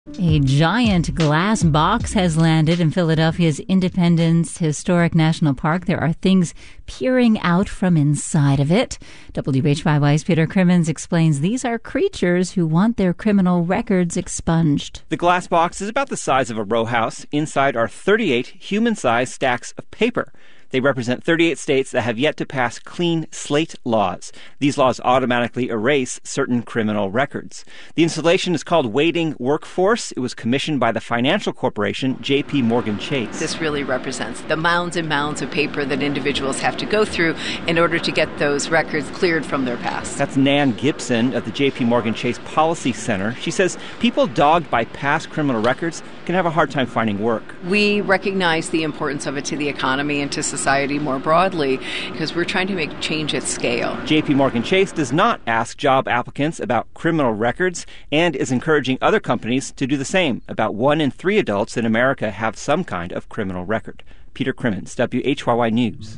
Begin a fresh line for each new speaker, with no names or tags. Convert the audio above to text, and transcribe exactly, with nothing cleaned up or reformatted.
A giant glass box has landed in Philadelphia's Independence Historic National Park. There are things peering out from inside of it. W H Y Y's Peter Crimmins explains these are creatures who want their criminal records expunged.
The glass box is about the size of a row house. Inside are thirty-eight human-sized stacks of paper. They represent thirty-eight states that have yet to pass clean slate laws. These laws automatically erase certain criminal records. The installation is called Waiting Workforce. It was commissioned by the financial corporation J P Morgan Chase.
This really represents the mounds and mounds of paper that individuals have to go through in order to get those records cleared from their past.
That's Nan Gibson of the J P Morgan Chase Policy Center. She says people dogged by past criminal records can have a hard time finding work.
We recognize the importance of it to the economy and to society. society more broadly, because we're trying to make change at scale.
J P Morgan Chase does not ask job applicants about criminal records and is encouraging other companies to do the same. About one in three adults in America have some kind of criminal record. Peter Crimmins, W H Y Y News.